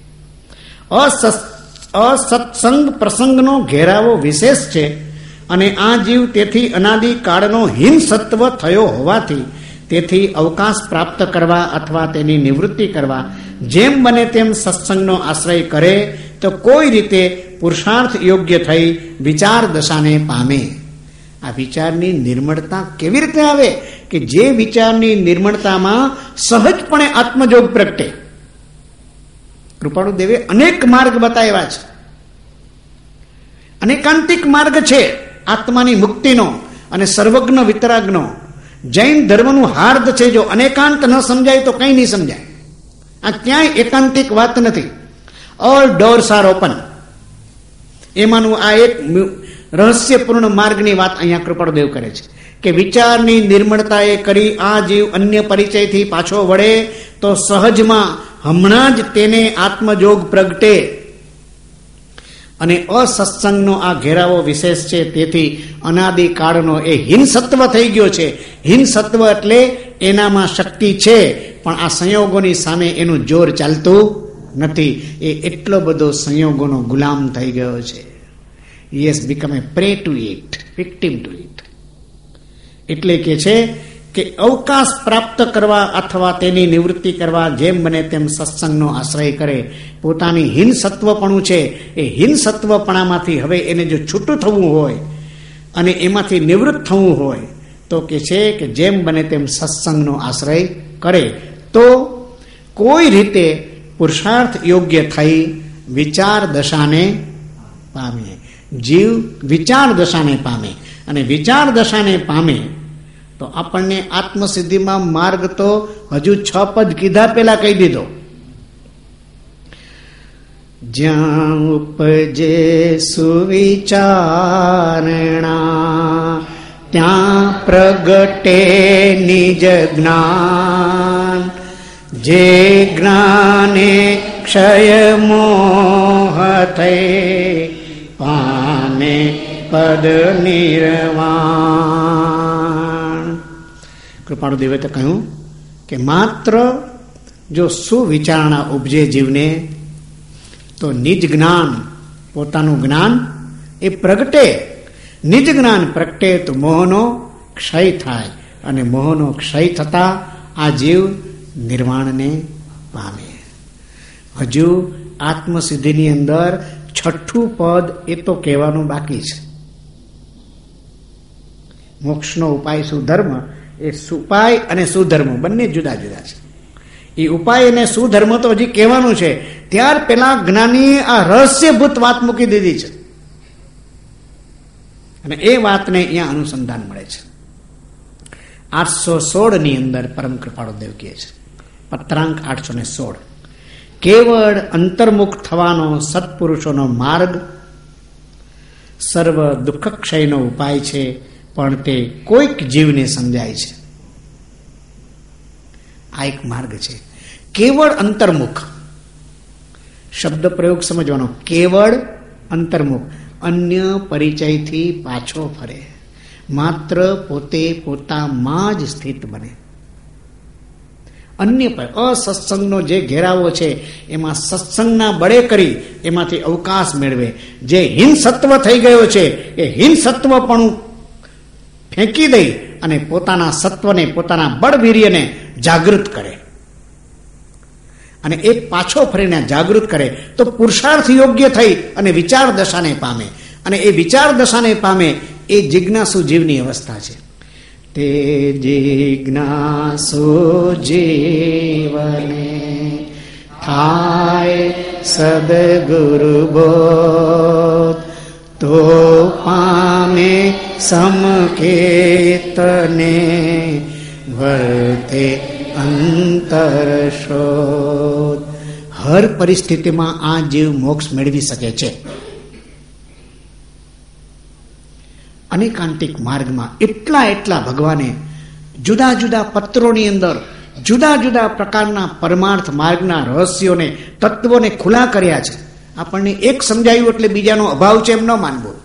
અસત્સંગ પ્રસંગનો ઘેરાવો વિશેષ છે અને આ જીવ તેથી અનાદિ કાળનો હીન સત્વ થયો હોવાથી તેથી અવકાશ પ્રાપ્ત કરવા અથવા તેની નિવૃત્તિ કરવા જેમ બને તેમ સત્સંગનો આશ્રય કરે તો કોઈ રીતે પુરુષાર્થ યોગ્ય થઈ વિચાર દશાને પામે. આ વિચારની નિર્મળતા કેવી રીતે આવે? કે જે વિચારની નિર્મળતામાં સહજપણે આત્મજોગ પ્રગટે. કૃપાળુદેવે અનેક માર્ગ બતાવ્યા છે. અનેકાંતિક માર્ગ છે આત્માની મુક્તિનો અને સર્વજ્ઞ વિતરાગનો. જૈન ધર્મનું હાર્દ છે. જો અનેકાંત ન સમજાય તો કંઈ નહીં સમજાય. આ ક્યાંય એકાંતિક વાત નથી. All doors are open. એમાંનું આ એક રહસ્યપૂર્ણ માર્ગની વાત અહીંયા કૃપાળુદેવ કરે છે કે વિચારની નિર્મળતાએ કરી આ જીવ અન્ય પરિચયથી પાછો વળે તો સહજમાં હમણાં જ તેને આત્મજોગ પ્રગટે. અને અસત્સંગનો આ ઘેરાવો વિશેષ છે, તેથી અનાદિ કાળનો એ હિનસત્વ થઈ ગયો છે. હિનસત્વ એટલે એનામાં શક્તિ છે પણ આ સંયોગોની સામે એનું જોર ચાલતું નથી. એ એટલો બધો સંયોગોનો ગુલામ થઈ ગયો છે. He has become a prey to it, victim to it. એટલે કે છે કે અવકાશ પ્રાપ્ત કરવા અથવા તેની નિવૃત્તિ કરવા જેમ બને તેમ સત્સંગનો આશ્રય કરે. પોતાની હિનસત્વપણું છે એ હિનસત્વપણામાંથી હવે એને જો છૂટું થવું હોય અને એમાંથી નિવૃત્ત થવું હોય તો કે છે કે જેમ બને તેમ સત્સંગનો આશ્રય કરે તો કોઈ રીતે પુરુષાર્થ યોગ્ય થઈ વિચાર દશાને પામે. જીવ વિચાર દશાને પામે અને વિચાર દશાને પામે તો તો આપણને આત્મસિદ્ધિમાં માર્ગ તો હજુ 6 પદ કીધા પેલા કહી દીધો. જ્યાં ઉપજે સુવિચારણા ત્યાં પ્રગટે નિજ જ્ઞાન. જે જ્ઞાને ક્ષય મોહ થઈ પામે પદ નિર્વાણ. કૃપાળુ દેવે તો કહ્યું કે માત્ર જો સુવિચારણા ઉપજે જીવને તો નિજ જ્ઞાન, પોતાનું જ્ઞાન એ પ્રગટે. નિજ જ્ઞાન પ્રગટે તો મોહનો ક્ષય થાય અને મોહનો ક્ષય થતા આ જીવ નિર્વાણને પામે. હજુ આત્મસિદ્ધિની અંદર 6ઠું પદ એ તો કહેવાનું બાકી છે. મોક્ષનો ઉપાય સુધર્મ, એ ઉપાય અને સુધર્મ બંને જુદા જુદા છે. એ ઉપાય અને સુધર્મ તો હજી કહેવાનું છે. ત્યાર પેલા જ્ઞાની આ રહસ્યભૂત વાત મૂકી દીધી છે અને એ વાતને અહીંયા અનુસંધાન મળે છે. 816 ની અંદર પરમ કૃપાળુ દેવ કહે છે, પત્રાંક 816, કેવળ અંતર્મુખ થવાનો સત્પુરુષોનો માર્ગ સર્વ દુઃખ ક્ષયનો ઉપાય છે, પણ તે કોઈક જીવને સમજાય છે. આ એક માર્ગ છે. કેવળ અંતર્મુખ શબ્દ પ્રયોગ સમજવાનો. કેવળ અંતર્મુખ, અન્ય પરિચયથી પાછો ફરે, માત્ર પોતે પોતામાં જ સ્થિત બને. અન્ય અસત્સંગનો જે ઘેરાવો છે એમાં સત્સંગના બળે કરી એમાંથી અવકાશ મેળવે. જે હિંસત્વ થઈ ગયો છે એ હિંસત્વ પણ ફેંકી દઈ અને પોતાના સત્વને, પોતાના બળવીર્યને જાગૃત કરે અને એ પાછો ફરીને જાગૃત કરે તો પુરુષાર્થ યોગ્ય થઈ અને વિચાર દશાને પામે. અને એ વિચાર દશાને પામે એ જિજ્ઞાસુ જીવની અવસ્થા છે. તે જિજ્ઞાસુ જીવને થાય સદગુરુ બોધ, તો પામે સમકેતને વર્તે અંતર શોધ. હર પરિસ્થિતિમાં આ જીવ મોક્ષ મેળવી શકે છે. અનેકાંતિક માર્ગમાં એટલા ભગવાને જુદા જુદા પત્રોની અંદર જુદા જુદા પ્રકારના પરમાર્થ માર્ગના રહસ્યોને, તત્વોને ખુલ્લા કર્યા છે. આપણને એક સમજાયું એટલે બીજાનો અભાવ છે એમ ન માનવું.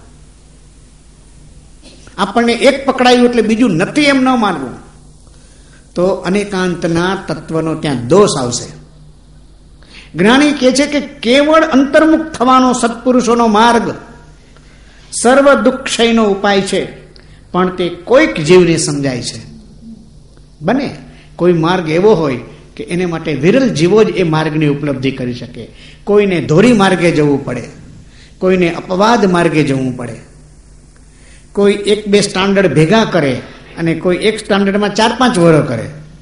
આપણને એક પકડાયું એટલે બીજું નથી એમ ન માનવું. તો અનેકાંતના તત્વનો ત્યાં દોષ આવશે. જ્ઞાની કહે છે કે કેવળ અંતર્મુખ થવાનો સત્પુરુષોનો માર્ગ સર્વ દુઃખક્ષયનો ઉપાય છે, પણ તે કોઈક જીવને સમજાય છે. બને કોઈ માર્ગ એવો હોય કે એને માટે વિરલ જીવો જ એ માર્ગની ઉપલબ્ધિ કરી શકે. કોઈને ધોરી માર્ગે જવું પડે, કોઈને અપવાદ માર્ગે જવું પડે, કોઈ 1-2 સ્ટાન્ડર્ડ ભેગા કરે અને કોઈ એક સ્ટાન્ડર્ડમાં 4-5 વર્ષ કરે.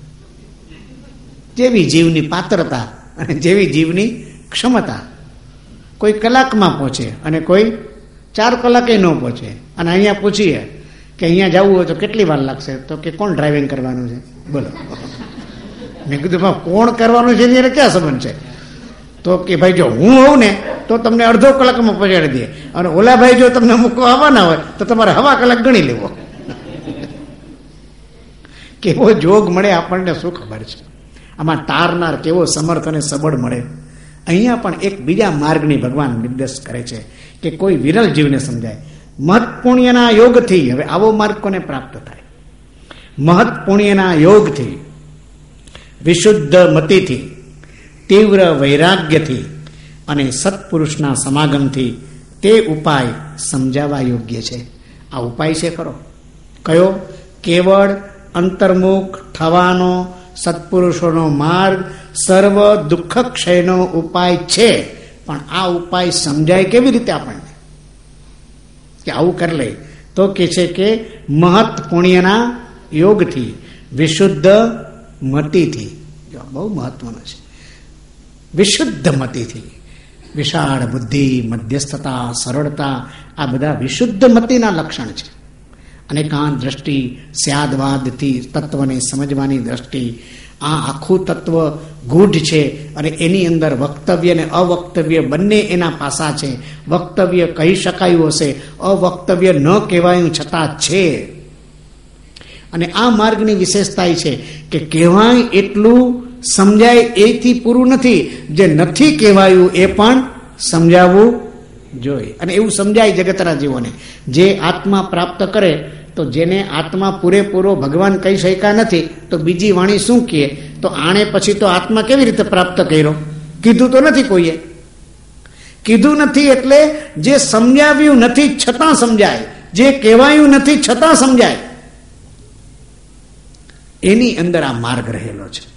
જેવી જીવની પાત્રતા અને જેવી જીવની ક્ષમતા. કોઈ કલાકમાં પહોંચે અને કોઈ 4 કલાકે ન પહોંચે. અને અહીંયા પૂછીએ કે અહીંયા જવું હોય તો કેટલી વાર લાગશે, તો કે કોણ ડ્રાઇવિંગ કરવાનું છે, બોલો. મેં કીધું કોણ કરવાનું છે એને ક્યાં સંબંધ છે? તો કે ભાઈ જો હું હોઉં ને તો તમને અડધો કલાકમાં પહોંચાડી દે, અને ઓલા ભાઈ જો તમને મૂકવા આવવાના હોય તો તમારે 1/2 કલાક ગણી લેવો. કેવો જોગ મળે આપણને શું ખબર છે? આમાં તારનાર કેવો સમર્થ અને સબળ મળે. અહીંયા પણ એક બીજા માર્ગની ભગવાન નિર્દેશ કરે છે કે કોઈ વિરલ જીવને સમજાય. મહત પુણ્યના યોગથી, હવે આવો માર્ગ કોને પ્રાપ્ત થાય? મહત પુણ્યના યોગથી, વિશુદ્ધ મતિથી, તીવ્ર વૈરાગ્યથી અને સત્પુરુષના સમાગમથી તે ઉપાય સમજાવવા યોગ્ય છે. આ ઉપાય છે ખરો કયો? કેવળ અંતર્મુખ થવાનો સત્પુરુષોનો માર્ગ સર્વ દુઃખ ક્ષયનો ઉપાય છે. પણ આ ઉપાય સમજાય કેવી રીતે આપણને? કે આવું કરી લે તો કે છે કે મહત પુણ્યના યોગથી, વિશુદ્ધ મતિથી. બહુ મહત્વનું છે. વિશુદ્ધ મતિથી, વિશાળ બુદ્ધિ, મધ્યસ્થતા, સરળતા, આ બધા વિશુદ્ધ મતિના લક્ષણ છે. અને કાં દ્રષ્ટિ સ્યાદવાદથી તત્વને સમજવાની દ્રષ્ટિ, આ આખું તત્વ ગૂઢ છે અને એની અંદર વક્તવ્ય અને અવક્તવ્ય બંને એના પાસા છે. વક્તવ્ય કહી શકાયું હશે, અવક્તવ્ય ન કહેવાયું છતાં છે. અને આ માર્ગની વિશેષતા છે કે કહેવાય એટલું સમજાય એથી પૂરું નથી, જે નથી કહેવાયું એ પણ સમજાવવું જોઈએ. અને એવું સમજાય જગતના જીવોને. જે આત્મા પ્રાપ્ત કરે, તો જેને આત્મા પૂરેપૂરો ભગવાન કહી શક્યા નથી, તો બીજી વાણી શું કહે? તો આણે પછી તો આત્મા કેવી રીતે પ્રાપ્ત કર્યો? કીધું તો નથી કોઈએ. કીધું નથી એટલે જે સમજાવ્યું નથી છતાં સમજાય, જે કહેવાયું નથી છતાં સમજાય, એની અંદર આ માર્ગ રહેલો છે.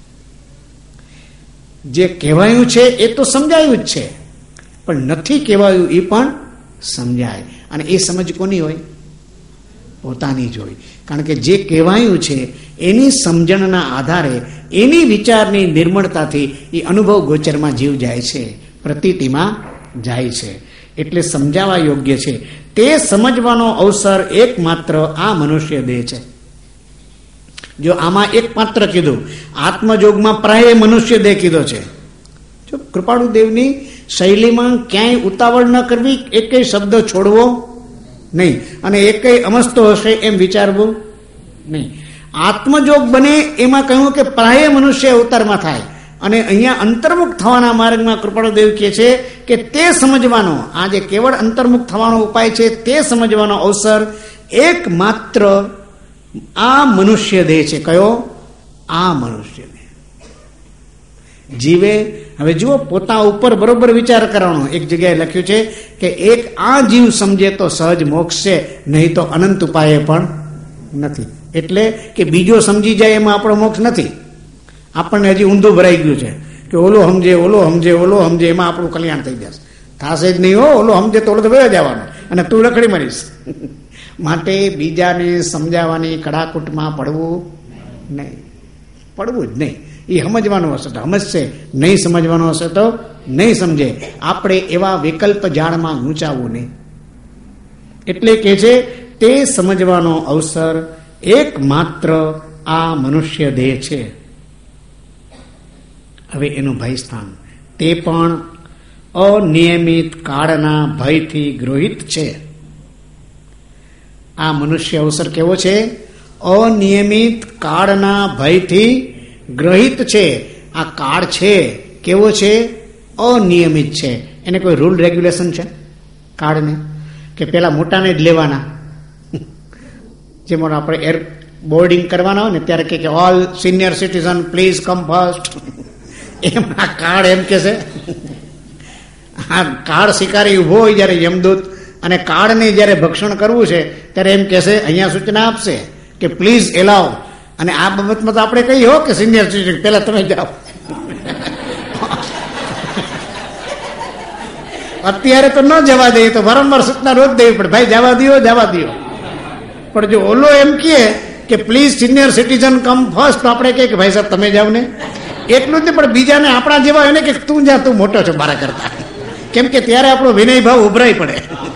જે કહેવાયું છે એ તો સમજાયું જ છે, પણ નથી કહેવાયું એ પણ સમજાય. અને એ સમજ કોની હોય? પોતાની જ હોય. કારણ કે જે કહેવાયું છે એની સમજણના આધારે, એની વિચારની નિર્મળતાથી એ અનુભવ ગોચરમાં જીવ જાય છે, પ્રતીતિમાં જાય છે. એટલે સમજાવવા યોગ્ય છે. તે સમજવાનો અવસર એકમાત્ર આ મનુષ્ય દેહ છે. જો આમાં એક માત્ર કીધું, આત્મજોગમાં પ્રાય મનુષ્ય દેહ કીધો છે. જો કૃપાળુ દેવની શૈલીમાં ક્યાંય ઉતાવળ ન કરવી, એકેય શબ્દ છોડવો નહીં, અને એકેય અમસ્તો હશે એમ વિચારવું નહીં. આત્મજોગ બને એમાં કહ્યું કે પ્રાય મનુષ્ય અવતારમાં થાય. અને અહીંયા અંતર્મુખ થવાના માર્ગમાં કૃપાળુ દેવ કહે છે કે તે સમજવાનો, આ જે કેવળ અંતર્મુખ થવાનો ઉપાય છે, તે સમજવાનો અવસર એકમાત્ર આ મનુષ્ય દેહ છે. કયો? આ મનુષ્ય દેહ. જીવે, હવે જુઓ, પોતા ઉપર બરોબર વિચાર કરવાનો. એક જગ્યાએ લખ્યું છે કે એક આ જીવ સમજે તો સહજ મોક્ષ છે, નહીં તો અનંત ઉપાય પણ નથી. એટલે કે બીજો સમજી જાય એમાં આપણો મોક્ષ નથી. આપણને હજી ઊંધું ભરાઈ ગયું છે કે ઓલો સમજે, ઓલો સમજે, ઓલો સમજે, એમાં આપણું કલ્યાણ થઈ જશે. થશે જ નહીં. ઓલો સમજે તો ઓલો તો વયો જવાનો અને તું રખડી મરીશ. માટે બીજાને સમજાવવાની કડાકૂટમાં પડવું નહીં, પડવું જ નહીં. એ સમજવાનું હશે તો સમજશે, નહીં સમજવાનું હશે તો નહીં સમજે. આપણે એવા વિકલ્પ જાળમાં ગૂંચાવવું નહીં. એટલે કે છે તે સમજવાનો અવસર એકમાત્ર આ મનુષ્ય દેહ છે. હવે એનું ભયસ્થાન, તે પણ અનિયમિત કાળના ભયથી ગ્રહિત છે. આ મનુષ્ય અવસર કેવો છે? અનિયમિત કાળના ભયથી ગ્રહિત છે. આ કાળ છે કેવો છે? અનિયમિત છે. એને કોઈ રૂલ રેગ્યુલેશન છે કાળને? કે પેલા મોટાને જ લેવાના? જેમ આપણે એર બોર્ડિંગ કરવાના હોય ને ત્યારે કે all senior citizen please come first, એમ આ કાળ એમ કે છે. આ કાળ શિકારી ઉભો હોય જયારે યમદૂત, અને કાળને જયારે ભક્ષણ કરવું છે ત્યારે એમ કહેશે, અહીંયા સૂચના આપશે કે પ્લીઝ એલાવ. અને આ બાબતમાં તો આપણે કહીએ હો કે સિનિયર સિટીઝન પેલા તમે જાઓ. અત્યારે તો ન જવા દે, તો વારંવાર સૂચના રોજ દેવી પડે, ભાઈ જવા દો, જવા દો. પણ જો ઓલો એમ કે please senior citizen come first, તો આપણે કહીએ કે ભાઈ સાહેબ તમે જાઓ ને. એટલું જ નહીં, પણ બીજાને આપણા જેવા હોય ને કે તું જા, તું મોટો છો મારા કરતા. કેમ કે ત્યારે આપણો વિનય ભાવ ઉભરાઈ પડે.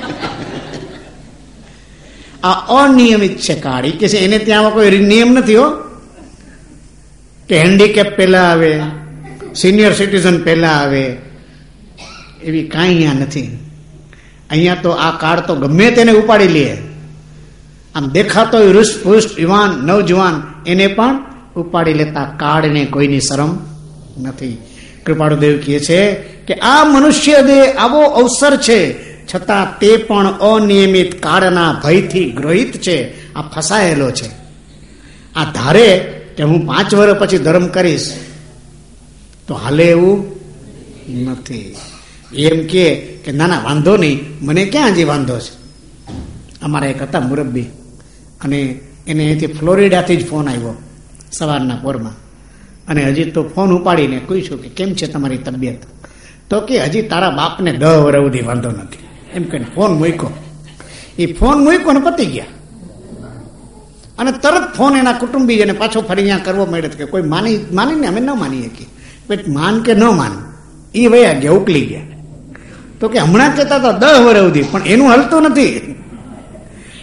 આ અનિયમિત છે કાળ. કે છે એને ત્યાં કોઈ નિયમ નથી હો, કે હેન્ડીકેપ પહેલા આવે, સિનિયર સિટીઝન પહેલા આવે, એવી કાંઈ અહીંયા નથી. અહીંયા તો આ કાળ તો ગમે તેને ઉપાડી લે. આમ દેખાતો હૃષ્ટ યુવાન નવજુવાન એને પણ ઉપાડી લેતા કાળને કોઈની શરમ નથી. કૃપાળુદેવ કહે છે કે આ મનુષ્ય દેહ આવો અવસર છે, છતાં તે પણ અનિયમિત કાળના ભયથી ગ્રહિત છે. આ ફસાયેલો છે. આ ધારે કે હું 5 વર્ષ પછી ધર્મ કરીશ, તો હાલે એવું નથી. એમ કે ના વાંધો નહીં, મને ક્યાં હજી વાંધો છે. અમારા એક હતા મુરબ્બી, અને એને અહીંથી ફ્લોરિડાથી જ ફોન આવ્યો સવારના પોરમાં, અને હજી તો ફોન ઉપાડીને પૂછ્યું કે કેમ છે તમારી તબિયત? તો કે હજી તારા બાપને 10 વર્ષ સુધી વાંધો નથી. એમ કહીને ફોન મૂક્યો. એ ફોન મૂક્યો ને પતી ગયા. અને તરત ફોન એના કુટુંબીજને પાછો ફરી અહીંયા કરવો મળ્યો કે કોઈ માનીને અમે ન માનીએ કે માન કે ન માન, એ વયા ગયા, ઉકલી ગયા. તો કે હમણાં કહેતા હતા 10 વર્ષ સુધી, પણ એનું હલતું નથી.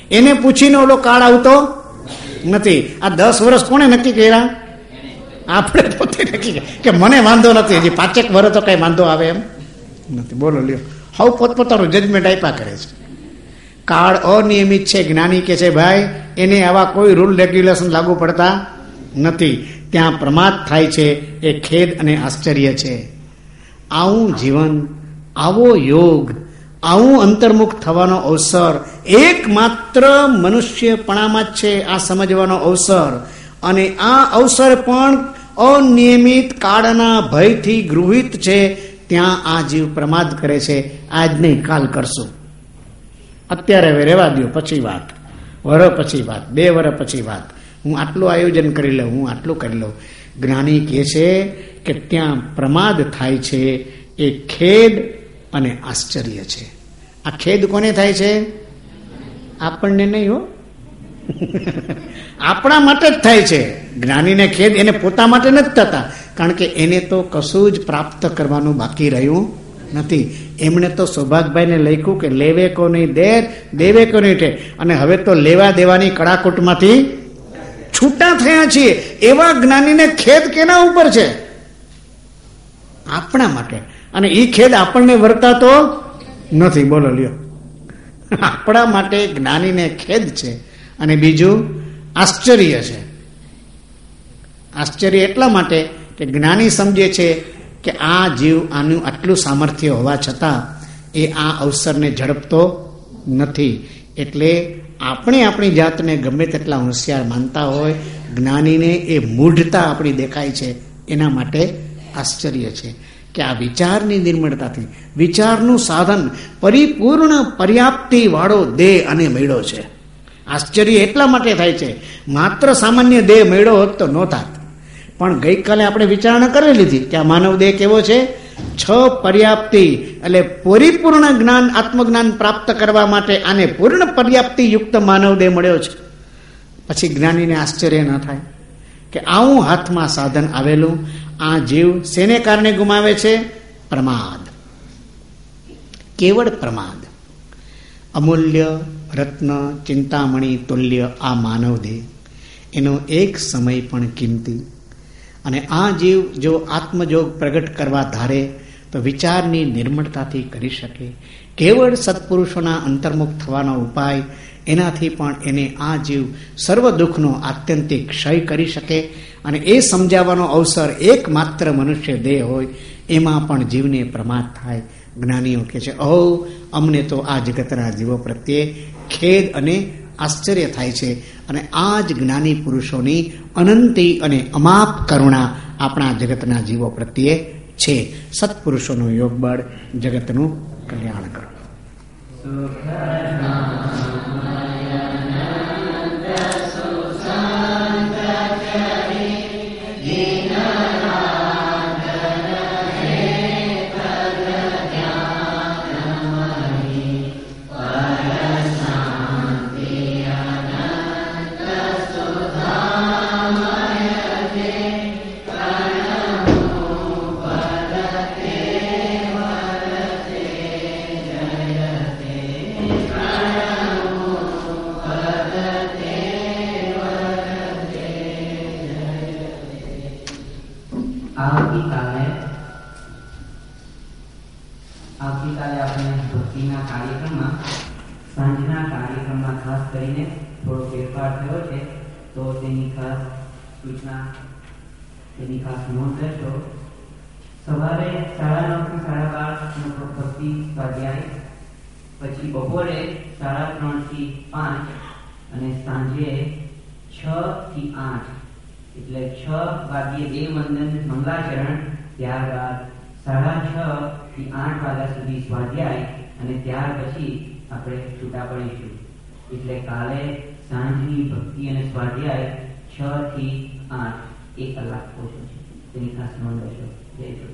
એને પૂછીને ઓલો કાળ આવતો નથી. આ 10 વર્ષ કોને નક્કી કર્યા? આપણે પોતે નક્કી કે મને વાંધો નથી, હજી 5 વર્ષ તો કઈ વાંધો આવે એમ નથી. બોલો લ્યો, હવે પોતપોતાનું જજમેન્ટ આપ્યા કરે છે. કાળ અનિયમિત છે. જ્ઞાની કે છે ભાઈ એને આવા કોઈ રૂલ રેગ્યુલેશન લાગુ પડતા નથી. ત્યાં પ્રમાદ થાય છે, એ ખેદ અને આશ્ચર્ય છે. આવું જીવન, આવો યોગ, આવું અંતર્મુખ થવાનો અવસર એકમાત્ર મનુષ્યપણામાં જ છે. આ સમજવાનો અવસર, અને આ અવસર પણ અનિયમિત કાળના ભયથી ગૃહિત છે. ત્યાં આ જીવ પ્રમાદ કરે છે. આજ નહીં, કાલ કરશું, અત્યારે હવે રહેવા દો, પછી વાત, વર્ષ પછી વાત, 2 વર્ષ પછી વાત, હું આટલું આયોજન કરી લઉં, હું આટલું કરી લઉં. જ્ઞાની કહે છે કે ત્યાં પ્રમાદ થાય છે, એ ખેદ અને આશ્ચર્ય છે. આ ખેદ કોને થાય છે? આપણને નહીં હો, આપણા માટે જ થાય છે. જ્ઞાનીને ખેદ એને પોતા માટે નથી થતા, કારણ કે એને તો કશું જ પ્રાપ્ત કરવાનું બાકી રહ્યું નથી. એમણે તો સૌભાગભાઈને લખ્યું કે લેવે કો નહીં દેર, દેવે કો નહીં ઠેર. અને હવે તો લેવા દેવાની કડાકૂટમાંથી છૂટા થયા છીએ. એવા જ્ઞાનીને ખેદ કેના ઉપર છે? આપણા માટે. અને એ ખેદ આપણને વર્તાતો નથી. બોલો લ્યો, આપણા માટે જ્ઞાનીને ખેદ છે. અને બીજું આશ્ચર્ય છે. આશ્ચર્ય એટલા માટે કે જ્ઞાની સમજે છે કે આ જીવ આનું આટલું સામર્થ્ય હોવા છતાં એ આ અવસરને ઝડપતો નથી. એટલે આપણે આપણી જાતને ગમે તેટલા હોશિયાર માનતા હોય, જ્ઞાનીને એ મૂઢતા આપણી દેખાય છે. એના માટે આશ્ચર્ય છે કે આ વિચારની નિર્મળતાથી વિચારનું સાધન પરિપૂર્ણ પર્યાપ્તિ વાળો દેહ અને મેળો છે. આશ્ચર્ય એટલા માટે થાય છે, માત્ર સામાન્ય દેહ મેળો હોત તો ન થાત. પણ ગઈકાલે આપણે વિચારણા કરી લીધી કે આ માનવ દેહ કેવો છે? 6 પર્યાપ્તિ, એટલે પરિપૂર્ણ જ્ઞાન, આત્મજ્ઞાન પ્રાપ્ત કરવા માટે આને પૂર્ણ પર્યાપ્તિ યુક્ત માનવ દેહ મળ્યો છે. પછી જ્ઞાનીને આશ્ચર્ય ન થાય કે આવું હાથમાં સાધન આવેલું આ જીવ શેને કારણે ગુમાવે છે? પ્રમાદ, કેવળ પ્રમાદ. અમૂલ્ય રત્ન ચિંતામણી તુલ્ય આ માનવ દેહ, એનો એક સમય પણ કિંમતી. અને આ જીવ જો આત્મજોગ પ્રગટ કરવા ધારે તો વિચારની નિર્મળતાથી કરી શકે. કેવળ સત્પુરુષોના અંતર્મુખ થવાનો ઉપાય, એનાથી પણ એને આ જીવ સર્વ દુઃખનો આત્યંતિક ક્ષય કરી શકે. અને એ સમજાવવાનો અવસર એકમાત્ર મનુષ્ય દેહ હોય, એમાં પણ જીવને પ્રમાદ થાય. જ્ઞાનીઓ કહે છે, અમને તો આ જગતના જીવો પ્રત્યે ખેદ અને આશ્ચર્ય થાય છે. અને આ જ જ્ઞાની પુરુષોની અનંતી અને અમાપ કરુણા આપણા જગતના જીવો પ્રત્યે છે. સત્પુરુષોનું યોગબળ જગતનું કલ્યાણ કરો. આવતીકાલે આપણે ભક્તિના કાર્યક્રમમાં, સાંજના કાર્યક્રમમાં ખાસ કરીને થોડો ફેરફાર થયો છે, તો તેની ખાસ સૂચના, તેની ખાસ નોંધ લેશો. સવારે 9:30 થી 12 ભક્તિ સ્વાધ્યાય, પછી બપોરે 3:30 થી 5 અને સાંજે 6 થી 8, એટલે 6 વાગ્યે 2 વંદન મંગલાચરણ, ત્યારબાદ 6:30 થી 8 વાગ્યા સુધી સ્વાધ્યાય, અને ત્યાર પછી આપણે છૂટા પડીશું. એટલે કાલે સાંજની ભક્તિ અને સ્વાધ્યાય 6 થી 8, 1 કલાક ઓછો છે. તેની ખાસ નોંધ લેશો. જય શ્રી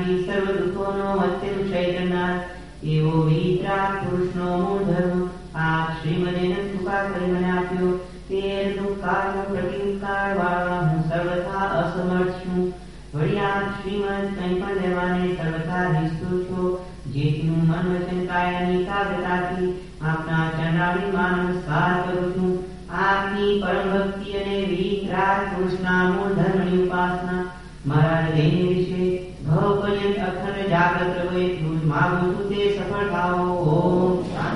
તેનાથી સર્વ દુઃખોનો અત્યંત ક્ષય કરનાર એવો વિતરાગ પુરુષનો મૂળ ધર્મ આ શ્રીમદે કૃપા કરી મને આપ્યો. તે દુઃખકાળનો પ્રતિકાર વાળવા હું સર્વથા અસમર્થ છું. વળી આપ શ્રીમદ કંઈ પણ લેવાને સર્વથા નિષ્ઠુર છો. જેથી હું મન વચન કાયાની એકાગ્રતાથી આપના ચરણાવળીમાં નમસ્કાર કરું છું. આપની પરમ ભક્તિ અને વિતરાગ પુરુષના મૂળ ધર્મની ઉપાસના મારા હૃદયને વિશે ભવ પર્યંત અખંડ જાગૃત રહે એટલું જ માગું છું. તે સફળ થાઓ. ઓમ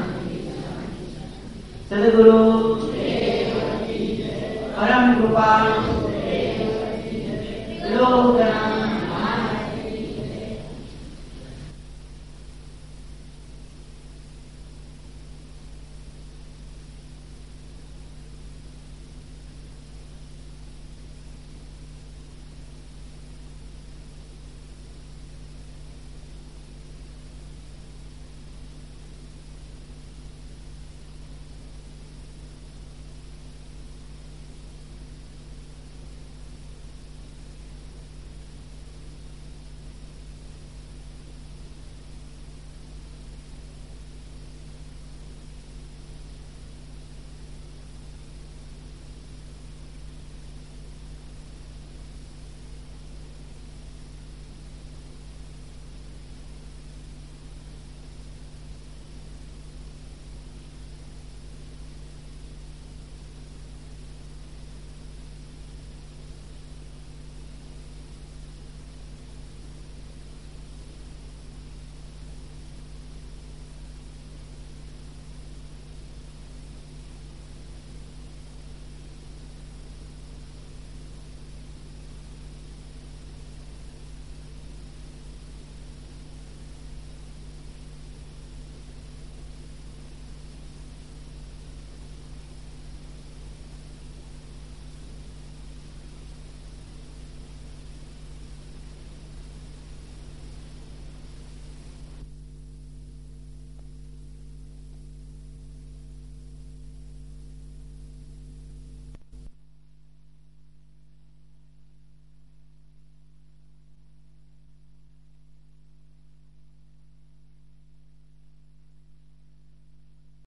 સદગુરુ પરમ કૃપા લોકના